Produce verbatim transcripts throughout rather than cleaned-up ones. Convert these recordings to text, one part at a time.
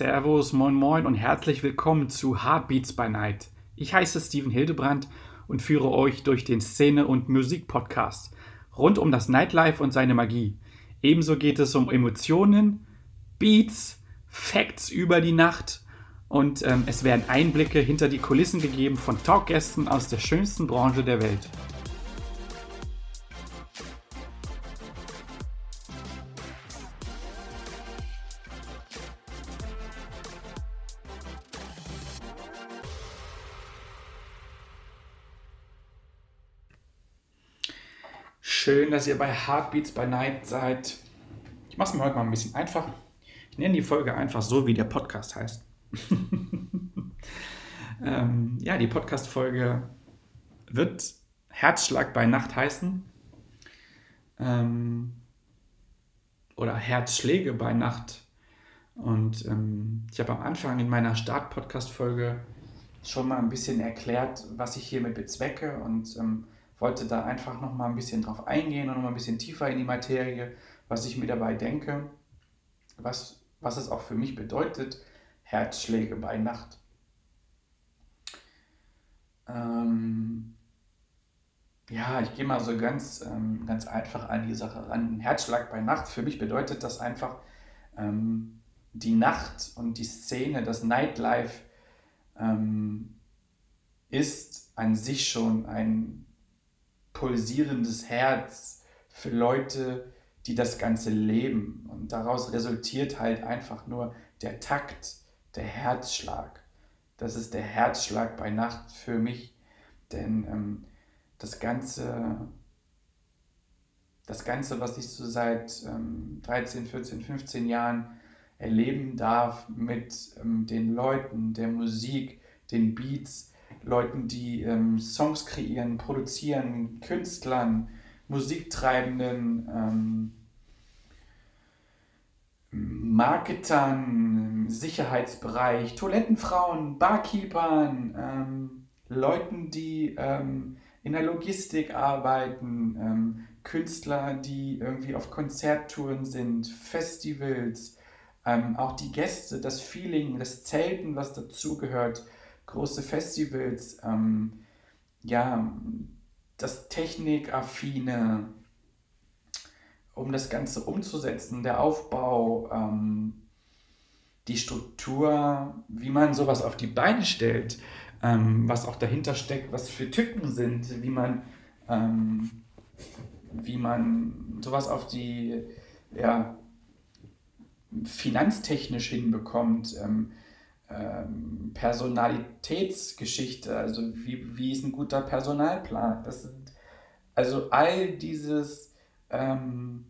Servus, moin moin und herzlich willkommen zu Heartbeats by Night. Ich heiße Steven Hildebrandt und führe euch durch den Szene- und Musik-Podcast rund um das Nightlife und seine Magie. Ebenso geht es um Emotionen, Beats, Facts über die Nacht und ähm, es werden Einblicke hinter die Kulissen gegeben von Talkgästen aus der schönsten Branche der Welt. Schön, dass ihr bei Heartbeats by Night seid. Ich mache es mir heute mal ein bisschen einfach. Ich nenne die Folge einfach so, wie der Podcast heißt. ähm, ja, die Podcast-Folge wird Herzschlag bei Nacht heißen. Ähm, oder Herzschläge bei Nacht. Und ähm, ich habe am Anfang in meiner Start-Podcast-Folge schon mal ein bisschen erklärt, was ich hiermit bezwecke und ähm, wollte da einfach noch mal ein bisschen drauf eingehen und noch mal ein bisschen tiefer in die Materie, was ich mir dabei denke, was, was es auch für mich bedeutet, Herzschläge bei Nacht. Ähm, ja, ich gehe mal so ganz, ähm, ganz einfach an die Sache ran. Ein Herzschlag bei Nacht, für mich bedeutet das einfach ähm, die Nacht und die Szene, das Nightlife ähm, ist an sich schon ein pulsierendes Herz für Leute, die das Ganze leben. Und daraus resultiert halt einfach nur der Takt, der Herzschlag. Das ist der Herzschlag bei Nacht für mich, denn ähm, das Ganze, das Ganze, was ich so seit ähm, dreizehn, vierzehn, fünfzehn Jahren erleben darf mit ähm, den Leuten, der Musik, den Beats, Leuten, die ähm, Songs kreieren, produzieren, Künstlern, Musiktreibenden, ähm, Marketern, im Sicherheitsbereich, Toilettenfrauen, Barkeepern, ähm, Leuten, die ähm, in der Logistik arbeiten, ähm, Künstler, die irgendwie auf Konzerttouren sind, Festivals, ähm, auch die Gäste, das Feeling, das Zelten, was dazugehört, große Festivals, ähm, ja, das Technikaffine, um das Ganze umzusetzen, der Aufbau, ähm, die Struktur, wie man sowas auf die Beine stellt, ähm, was auch dahinter steckt, was für Tücken sind, wie man, ähm, wie man sowas auf die, ja, finanztechnisch hinbekommt, ähm, ähm, Personalitätsgeschichte, also wie, wie ist ein guter Personalplan, das sind, also all dieses ähm,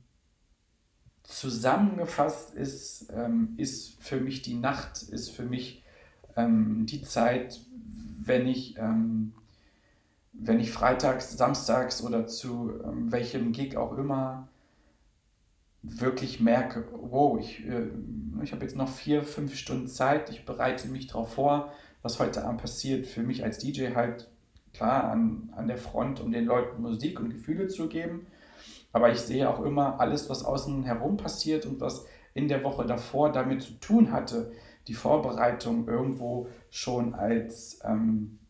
zusammengefasst ist, ähm, ist für mich die Nacht, ist für mich ähm, die Zeit, wenn ich, ähm, wenn ich freitags, samstags oder zu ähm, welchem Gig auch immer wirklich merke, wow, ich, äh, ich habe jetzt noch vier, fünf Stunden Zeit, ich bereite mich darauf vor, was heute Abend passiert. Für mich als D J halt klar an, an der Front, um den Leuten Musik und Gefühle zu geben. Aber ich sehe auch immer alles, was außen herum passiert und was in der Woche davor damit zu tun hatte, die Vorbereitung irgendwo schon als ähm,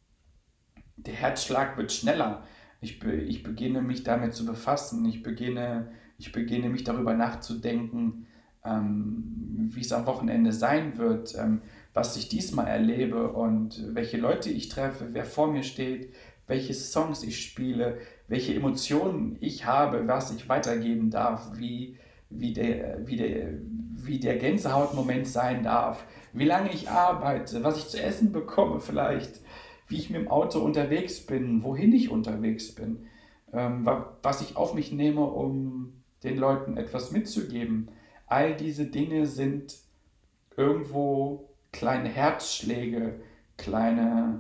der Herzschlag wird schneller. Ich, be, ich beginne mich damit zu befassen. Ich beginne, ich beginne mich darüber nachzudenken, ähm, wie es am Wochenende sein wird, ähm, was ich diesmal erlebe und welche Leute ich treffe, wer vor mir steht, welche Songs ich spiele, welche Emotionen ich habe, was ich weitergeben darf, wie, wie, der, wie, der, wie der Gänsehautmoment sein darf, wie lange ich arbeite, was ich zu essen bekomme vielleicht, wie ich mit dem Auto unterwegs bin, wohin ich unterwegs bin, ähm, was ich auf mich nehme, um den Leuten etwas mitzugeben. All diese Dinge sind irgendwo kleine Herzschläge, kleine,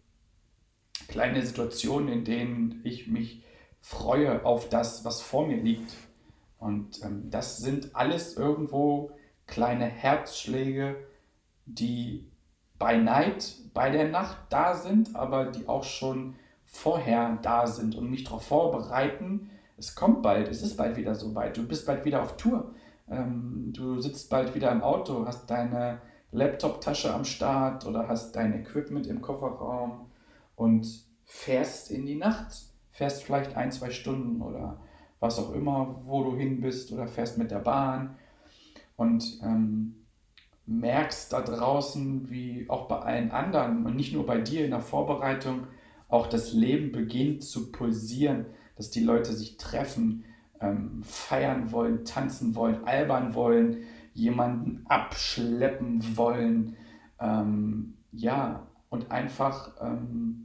kleine Situationen, in denen ich mich freue auf das, was vor mir liegt. Und ähm, das sind alles irgendwo kleine Herzschläge, die bei Night, bei der Nacht da sind, aber die auch schon vorher da sind und mich darauf vorbereiten. Es kommt bald, es ist bald wieder soweit, du bist bald wieder auf Tour, ähm, du sitzt bald wieder im Auto, hast deine Laptop-Tasche am Start oder hast dein Equipment im Kofferraum und fährst in die Nacht. Fährst vielleicht ein, zwei Stunden oder was auch immer, wo du hin bist oder fährst mit der Bahn und ähm, merkst da draußen, wie auch bei allen anderen und nicht nur bei dir in der Vorbereitung, auch das Leben beginnt zu pulsieren, dass die Leute sich treffen, ähm, feiern wollen, tanzen wollen, albern wollen, jemanden abschleppen wollen, ähm, ja, und einfach ähm,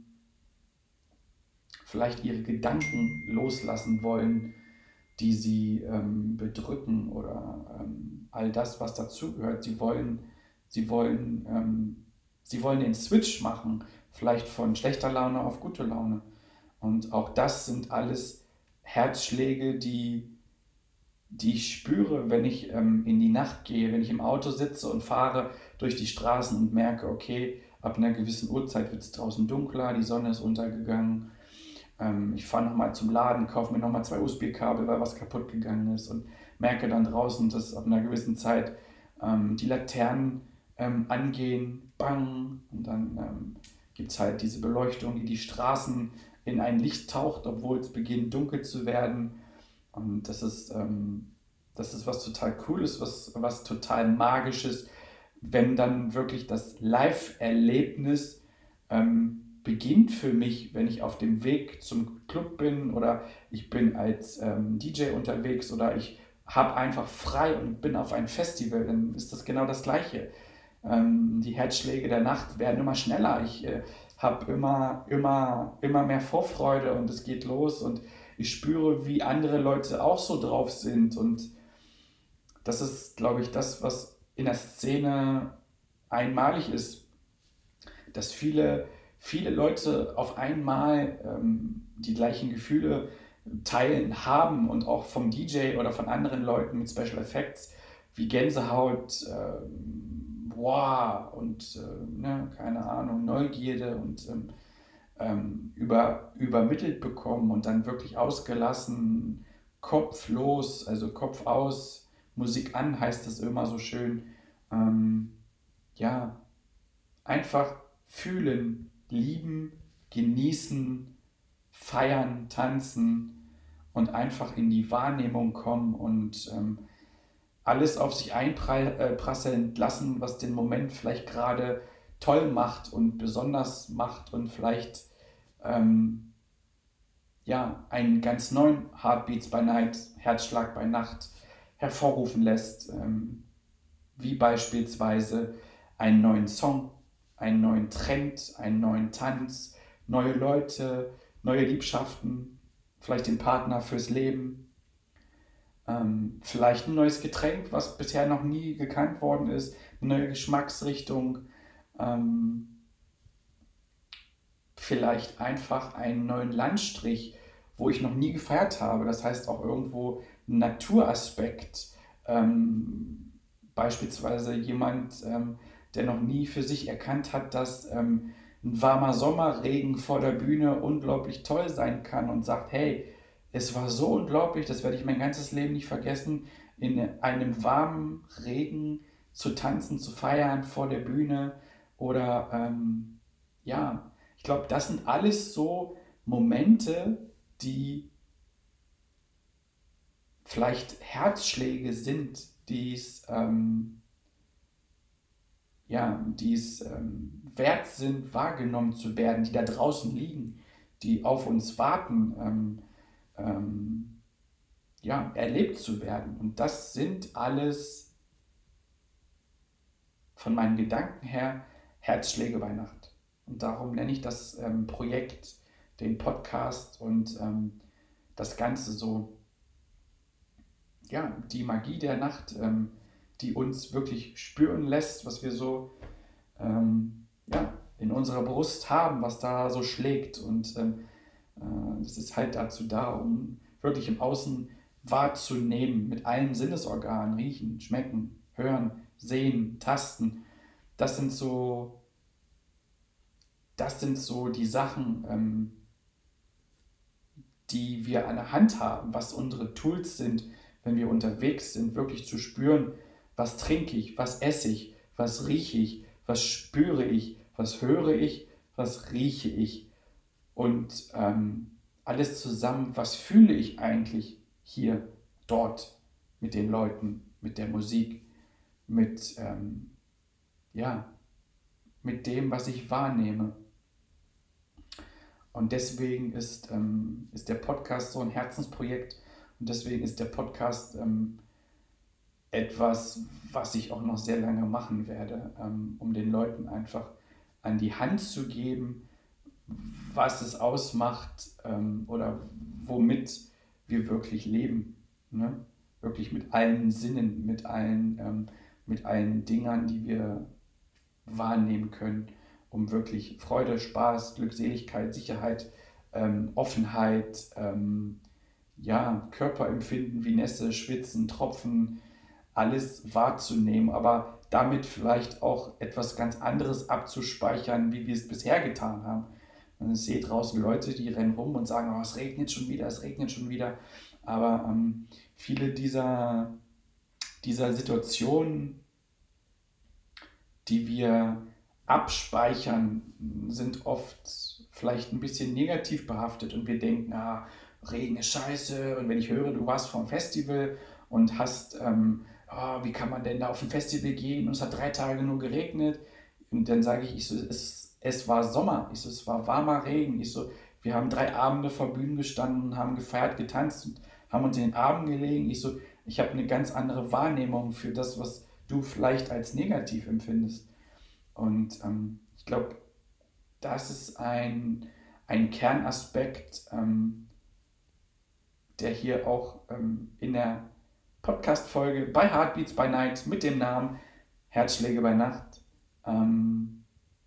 vielleicht ihre Gedanken loslassen wollen, die sie ähm, bedrücken oder ähm, all das, was dazugehört. Sie wollen, sie wollen, ähm, sie wollen den Switch machen, vielleicht von schlechter Laune auf gute Laune. Und auch das sind alles Herzschläge, die, die ich spüre, wenn ich ähm, in die Nacht gehe, wenn ich im Auto sitze und fahre durch die Straßen und merke, okay, ab einer gewissen Uhrzeit wird es draußen dunkler, die Sonne ist untergegangen. Ähm, ich fahre nochmal zum Laden, kaufe mir nochmal zwei U S B-Kabel, weil was kaputt gegangen ist und merke dann draußen, dass ab einer gewissen Zeit ähm, die Laternen ähm, angehen, bang, und dann ähm, gibt es halt diese Beleuchtung, die die Straßen in ein Licht taucht, obwohl es beginnt dunkel zu werden. Und das ist, ähm, das ist was total Cooles, was, was total Magisches, wenn dann wirklich das Live-Erlebnis ähm, beginnt für mich, wenn ich auf dem Weg zum Club bin oder ich bin als ähm, D J unterwegs oder ich habe einfach frei und bin auf ein Festival, dann ist das genau das Gleiche. Ähm, die Herzschläge der Nacht werden immer schneller. Ich äh, habe immer, immer, immer mehr Vorfreude und es geht los und ich spüre, wie andere Leute auch so drauf sind. Und das ist, glaube ich, das, was in der Szene einmalig ist, dass viele, viele Leute auf einmal ähm, die gleichen Gefühle teilen, haben und auch vom D J oder von anderen Leuten mit Special Effects wie Gänsehaut, ähm, wow und äh, ne, keine Ahnung, Neugierde und ähm, ähm, über, übermittelt bekommen und dann wirklich ausgelassen, Kopf los, also Kopf aus, Musik an heißt das immer so schön. Ähm, ja, einfach fühlen, lieben, genießen, feiern, tanzen und einfach in die Wahrnehmung kommen und ähm, alles auf sich einprasseln lassen, was den Moment vielleicht gerade toll macht und besonders macht und vielleicht ähm, ja, einen ganz neuen Heartbeats by Night, Herzschlag bei Nacht hervorrufen lässt, ähm, wie beispielsweise einen neuen Song, einen neuen Trend, einen neuen Tanz, neue Leute, neue Liebschaften, vielleicht den Partner fürs Leben, ähm, vielleicht ein neues Getränk, was bisher noch nie gekannt worden ist, eine neue Geschmacksrichtung, ähm, vielleicht einfach einen neuen Landstrich, wo ich noch nie gefeiert habe. Das heißt auch irgendwo ein Naturaspekt. Ähm, beispielsweise jemand, ähm, der noch nie für sich erkannt hat, dass ähm, ein warmer Sommerregen vor der Bühne unglaublich toll sein kann und sagt, hey, es war so unglaublich, das werde ich mein ganzes Leben nicht vergessen, in einem warmen Regen zu tanzen, zu feiern vor der Bühne oder ähm, ja, ich glaube, das sind alles so Momente, die vielleicht Herzschläge sind, die es, ähm, ja, die es ähm, wert sind, wahrgenommen zu werden, die da draußen liegen, die auf uns warten, ähm, ähm, ja, erlebt zu werden. Und das sind alles von meinen Gedanken her Herzschläge bei Nacht. Und darum nenne ich das ähm, Projekt, den Podcast und ähm, das Ganze so, ja, die Magie der Nacht, ähm, die uns wirklich spüren lässt, was wir so ähm, ja, in unserer Brust haben, was da so schlägt. Und ähm, äh, das ist halt dazu da, um wirklich im Außen wahrzunehmen, mit allen Sinnesorganen, riechen, schmecken, hören, sehen, tasten. Das sind so, das sind so die Sachen, ähm, die wir an der Hand haben, was unsere Tools sind, wenn wir unterwegs sind, wirklich zu spüren, was trinke ich, was esse ich, was rieche ich, was spüre ich, was höre ich, was rieche ich und ähm, alles zusammen, was fühle ich eigentlich hier, dort, mit den Leuten, mit der Musik, mit, ähm, ja, mit dem, was ich wahrnehme. Und deswegen ist, ähm, ist der Podcast so ein Herzensprojekt und deswegen ist der Podcast ähm, etwas, was ich auch noch sehr lange machen werde, ähm, um den Leuten einfach an die Hand zu geben, was es ausmacht ähm, oder womit wir wirklich leben. Ne? Wirklich mit allen Sinnen, mit allen, ähm, mit allen Dingern, die wir wahrnehmen können, um wirklich Freude, Spaß, Glückseligkeit, Sicherheit, ähm, Offenheit, ähm, ja, Körperempfinden wie Nässe, Schwitzen, Tropfen, alles wahrzunehmen, aber damit vielleicht auch etwas ganz anderes abzuspeichern, wie wir es bisher getan haben. Und ich sehe draußen Leute, die rennen rum und sagen, oh, es regnet schon wieder, es regnet schon wieder. Aber ähm, viele dieser, dieser Situationen, die wir abspeichern, sind oft vielleicht ein bisschen negativ behaftet und wir denken, ah, Regen ist scheiße und wenn ich höre, du warst vom Festival und hast, ähm, oh, wie kann man denn da auf ein Festival gehen und es hat drei Tage nur geregnet und dann sage ich, ich so, es, es war Sommer, ich so, es war warmer Regen, ich so, wir haben drei Abende vor Bühnen gestanden, haben gefeiert, getanzt und haben uns in den Armen gelegen, ich so, ich habe eine ganz andere Wahrnehmung für das, was du vielleicht als negativ empfindest. Und ähm, ich glaube, das ist ein, ein Kernaspekt, ähm, der hier auch ähm, in der Podcast-Folge bei Heartbeats by Night mit dem Namen Herzschläge bei Nacht ähm,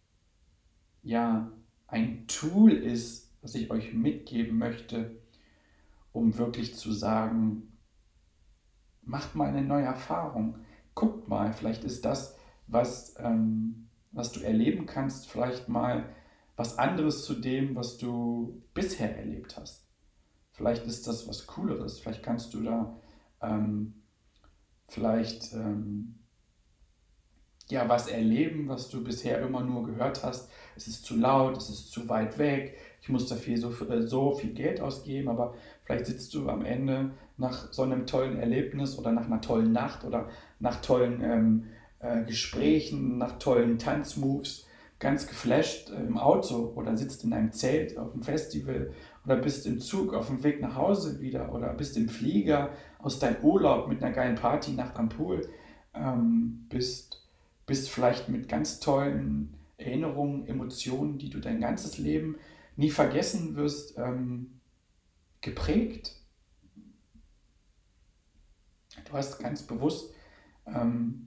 ja ein Tool ist, was ich euch mitgeben möchte, um wirklich zu sagen, macht mal eine neue Erfahrung. Guckt mal, vielleicht ist das, was, ähm, was du erleben kannst, vielleicht mal was anderes zu dem, was du bisher erlebt hast. Vielleicht ist das was Cooleres, vielleicht kannst du da ähm, vielleicht ähm, ja, was erleben, was du bisher immer nur gehört hast. Es ist zu laut, es ist zu weit weg, ich muss dafür so, äh, so viel Geld ausgeben, aber vielleicht sitzt du am Ende nach so einem tollen Erlebnis oder nach einer tollen Nacht oder nach tollen ähm, äh, Gesprächen, nach tollen Tanzmoves ganz geflasht äh, im Auto oder sitzt in einem Zelt auf dem Festival oder bist im Zug auf dem Weg nach Hause wieder oder bist im Flieger aus deinem Urlaub mit einer geilen Partynacht am Pool, ähm, bist bist vielleicht mit ganz tollen Erinnerungen, Emotionen, die du dein ganzes Leben nie vergessen wirst, ähm, geprägt. Du hast ganz bewusst ähm,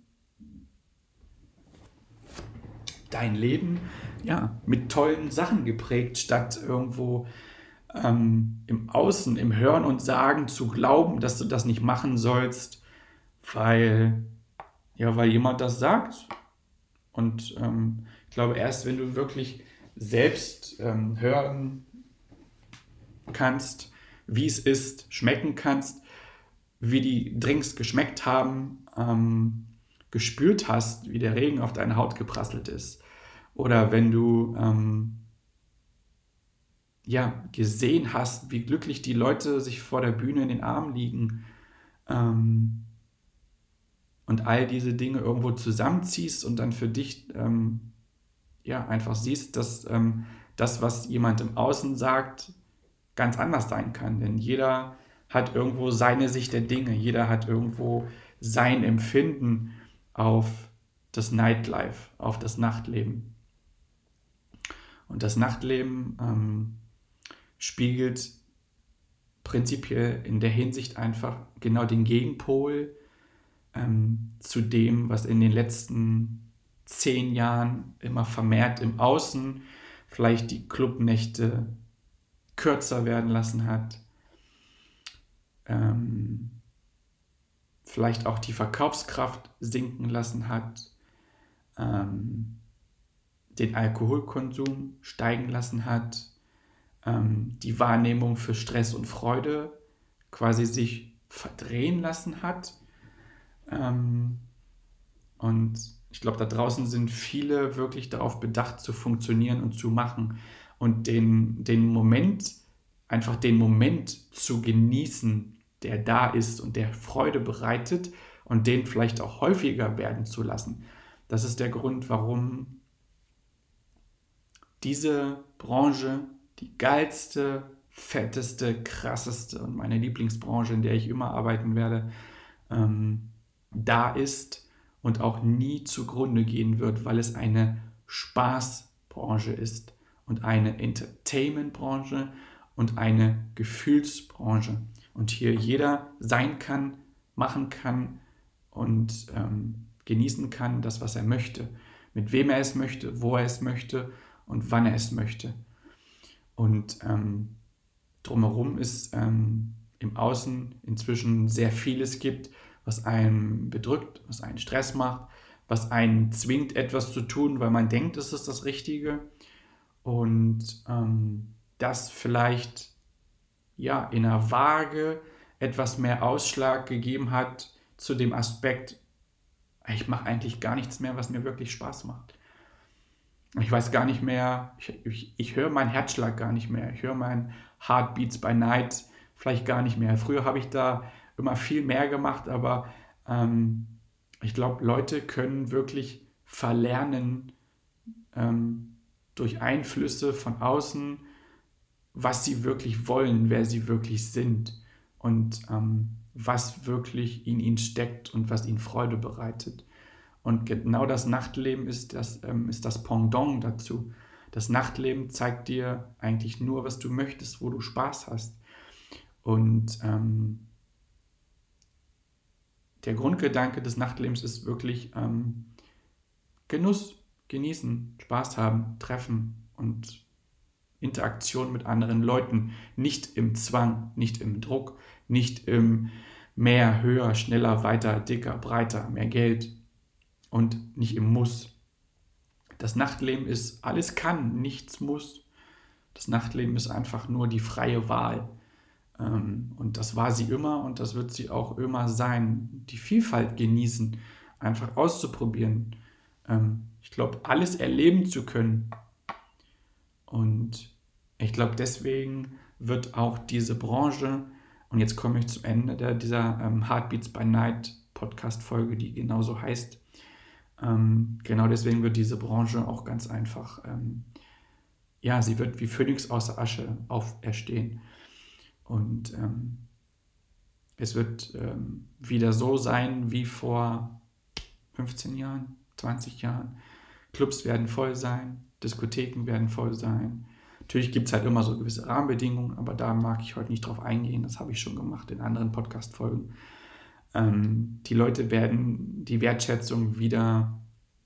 dein Leben ja, mit tollen Sachen geprägt, statt irgendwo ähm, im Außen, im Hören und Sagen zu glauben, dass du das nicht machen sollst, weil, ja, weil jemand das sagt. Und ähm, ich glaube, erst wenn du wirklich selbst ähm, hören kannst, wie es ist, schmecken kannst, wie die Drinks geschmeckt haben, ähm, gespürt hast, wie der Regen auf deine Haut geprasselt ist. Oder wenn du ähm, ja, gesehen hast, wie glücklich die Leute sich vor der Bühne in den Armen liegen ähm, und all diese Dinge irgendwo zusammenziehst und dann für dich ähm, ja, einfach siehst, dass ähm, das, was jemand im Außen sagt, ganz anders sein kann. Denn jeder hat irgendwo seine Sicht der Dinge, jeder hat irgendwo sein Empfinden auf das Nightlife, auf das Nachtleben. Und das Nachtleben ähm, spiegelt prinzipiell in der Hinsicht einfach genau den Gegenpol ähm, zu dem, was in den letzten zehn Jahren immer vermehrt im Außen vielleicht die Clubnächte kürzer werden lassen hat, ähm, vielleicht auch die Verkaufskraft sinken lassen hat, ähm, den Alkoholkonsum steigen lassen hat, ähm, die Wahrnehmung für Stress und Freude quasi sich verdrehen lassen hat. Ähm, und ich glaube, da draußen sind viele wirklich darauf bedacht, zu funktionieren und zu machen und den, den Moment, einfach den Moment zu genießen, der da ist und der Freude bereitet und den vielleicht auch häufiger werden zu lassen. Das ist der Grund, warum diese Branche die geilste, fetteste, krasseste und meine Lieblingsbranche, in der ich immer arbeiten werde, ähm, da ist und auch nie zugrunde gehen wird, weil es eine Spaßbranche ist und eine Entertainmentbranche und eine Gefühlsbranche. Und hier jeder sein kann, machen kann und ähm, genießen kann, das, was er möchte. Mit wem er es möchte, wo er es möchte und wann er es möchte. Und ähm, drumherum ist ähm, im Außen inzwischen sehr vieles gibt, was einen bedrückt, was einen Stress macht, was einen zwingt, etwas zu tun, weil man denkt, es ist das Richtige. Und ähm, das vielleicht ja, in einer Waage etwas mehr Ausschlag gegeben hat zu dem Aspekt, ich mache eigentlich gar nichts mehr, was mir wirklich Spaß macht. Ich weiß gar nicht mehr, ich, ich, ich höre meinen Herzschlag gar nicht mehr. Ich höre meinen Heartbeats by Night vielleicht gar nicht mehr. Früher habe ich da immer viel mehr gemacht, aber ähm, ich glaube, Leute können wirklich verlernen ähm, durch Einflüsse von außen, was sie wirklich wollen, wer sie wirklich sind und ähm, was wirklich in ihnen steckt und was ihnen Freude bereitet. Und genau das Nachtleben ist das, ähm, ist das Pendant dazu. Das Nachtleben zeigt dir eigentlich nur, was du möchtest, wo du Spaß hast. Und ähm, der Grundgedanke des Nachtlebens ist wirklich ähm, Genuss, genießen, Spaß haben, treffen und Interaktion mit anderen Leuten. Nicht im Zwang, nicht im Druck, nicht im mehr, höher, schneller, weiter, dicker, breiter, mehr Geld und nicht im Muss. Das Nachtleben ist, alles kann, nichts muss. Das Nachtleben ist einfach nur die freie Wahl. Und das war sie immer und das wird sie auch immer sein. Die Vielfalt genießen, einfach auszuprobieren. Ich glaube, alles erleben zu können. Und ich glaube, deswegen wird auch diese Branche, und jetzt komme ich zum Ende der, dieser Heartbeats by Night Podcast-Folge, die genauso heißt, Ähm, genau deswegen wird diese Branche auch ganz einfach, ähm, ja, sie wird wie Phönix aus der Asche auferstehen. Und ähm, es wird ähm, wieder so sein wie vor fünfzehn Jahren, zwanzig Jahren. Clubs werden voll sein, Diskotheken werden voll sein. Natürlich gibt es halt immer so gewisse Rahmenbedingungen, aber da mag ich heute nicht drauf eingehen. Das habe ich schon gemacht in anderen Podcast-Folgen. Ähm, die Leute werden die Wertschätzung wieder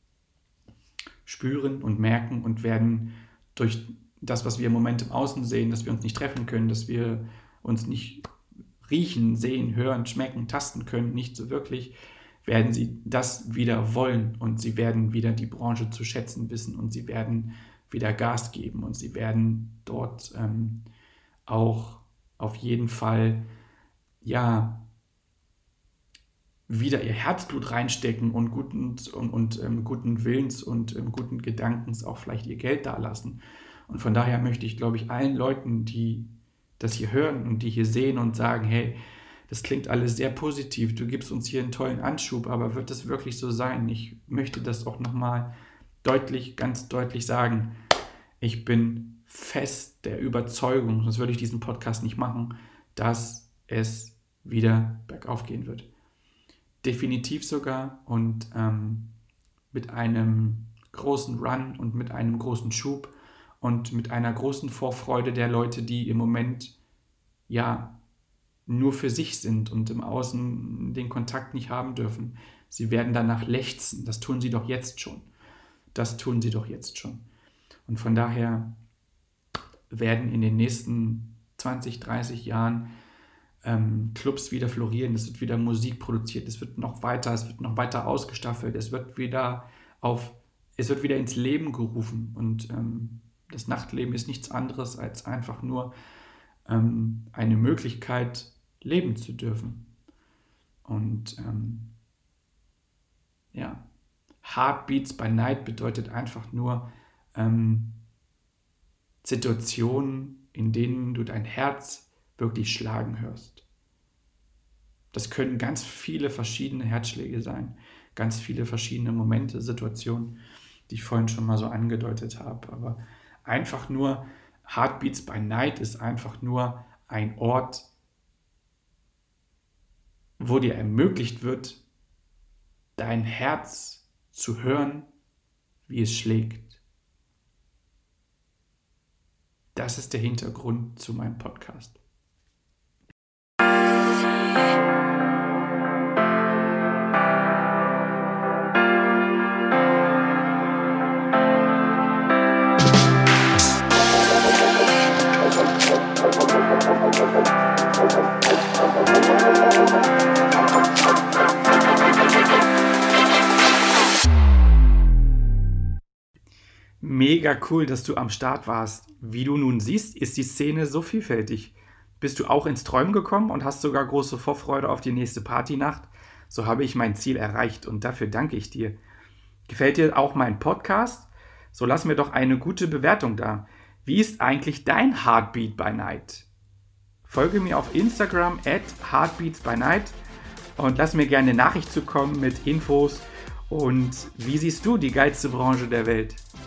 spüren und merken und werden durch das, was wir im Moment im Außen sehen, dass wir uns nicht treffen können, dass wir uns nicht riechen, sehen, hören, schmecken, tasten können, nicht so wirklich, werden sie das wieder wollen und sie werden wieder die Branche zu schätzen wissen und sie werden wieder Gas geben und sie werden dort ähm, auch auf jeden Fall ja wieder ihr Herzblut reinstecken und guten, und, und ähm, guten Willens und ähm, guten Gedankens auch vielleicht ihr Geld dalassen. Und von daher möchte ich, glaube ich, allen Leuten, die das hier hören und die hier sehen und sagen, hey, das klingt alles sehr positiv, du gibst uns hier einen tollen Anschub, aber wird das wirklich so sein? Ich möchte das auch nochmal deutlich, ganz deutlich sagen. Ich bin fest der Überzeugung, sonst würde ich diesen Podcast nicht machen, dass es wieder bergauf gehen wird. Definitiv sogar und ähm, mit einem großen Run und mit einem großen Schub und mit einer großen Vorfreude der Leute, die im Moment ja nur für sich sind und im Außen den Kontakt nicht haben dürfen. Sie werden danach lechzen. Das tun sie doch jetzt schon. Das tun sie doch jetzt schon. Und von daher werden in den nächsten zwanzig, dreißig Jahren ähm, Clubs wieder florieren, es wird wieder Musik produziert, es wird noch weiter, es wird noch weiter ausgestaffelt, es wird wieder auf, es wird wieder ins Leben gerufen und ähm, das Nachtleben ist nichts anderes als einfach nur ähm, eine Möglichkeit, leben zu dürfen. Und ähm, ja, Heartbeats by Night bedeutet einfach nur ähm, Situationen, in denen du dein Herz wirklich schlagen hörst. Das können ganz viele verschiedene Herzschläge sein, ganz viele verschiedene Momente, Situationen, die ich vorhin schon mal so angedeutet habe. Aber einfach nur Heartbeats by Night ist einfach nur ein Ort, wo dir ermöglicht wird, dein Herz zu hören, wie es schlägt. Das ist der Hintergrund zu meinem Podcast. Mega cool, dass du am Start warst. Wie du nun siehst, ist die Szene so vielfältig. Bist du auch ins Träumen gekommen und hast sogar große Vorfreude auf die nächste Partynacht? So habe ich mein Ziel erreicht und dafür danke ich dir. Gefällt dir auch mein Podcast? So lass mir doch eine gute Bewertung da. Wie ist eigentlich dein Heartbeat by Night? Folge mir auf Instagram at heartbeats by night und lass mir gerne eine Nachricht zukommen mit Infos und wie siehst du die geilste Branche der Welt?